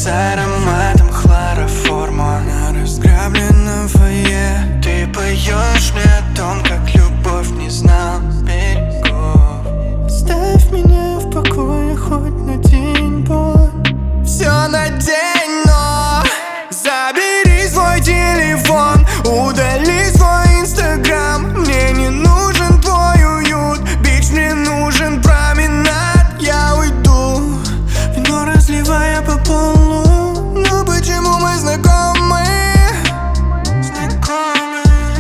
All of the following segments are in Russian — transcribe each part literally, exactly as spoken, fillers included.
с ароматом хлороформа на разграбленном фойе. Ты поешь мне о том, как любовь не знал берегов. Оставь меня в покое хоть на день, боль. Все на день, но забери свой телефон, удали свой инстаграм. Мне не нужен твой уют, бич, мне нужен променад. Я уйду, вино разливая по полу. Ну почему мы знакомы? Знакомы.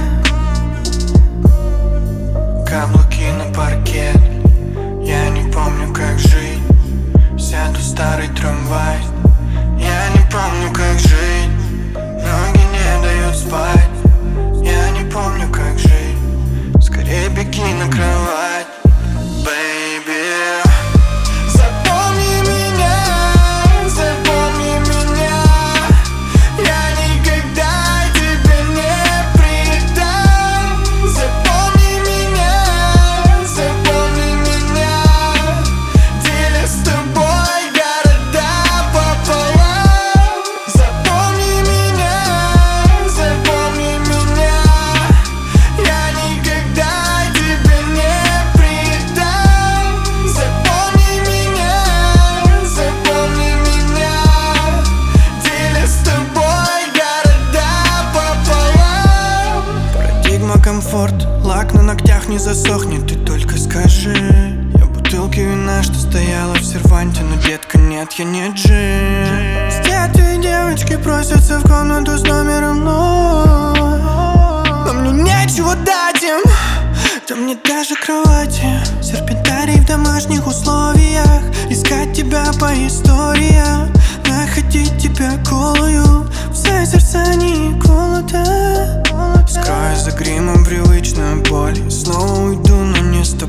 Каблуки на паркет, я не помню, как жить. Сяду в старый трамвай, я не помню, как жить. Ноги не дают спать, я не помню, как жить. Скорее беги на кровать, baby. Запомни меня, запомни меня. Я никогда тебя не предам. Запомни меня, запомни меня. Деля с тобой города пополам. Запомни меня, запомни меня. Я никогда тебя не предам. Запомни меня, запомни меня. Деля с тобой города пополам. Парадигма комфорт, лак на ногтях не засохнет, ты только скажи. Я бутылки вина, что стояла в серванте, но, детка, нет, я не джин. Статуи девочки просятся в комнату с номером ноль, но мне нечего дать им, там нет даже кровати. Серпентарий в домашних условиях, искать тебя по историям, находить тебя голую, все сердца не колото. Скрою за гримом привычную боль, снова уйду, но не с тобой.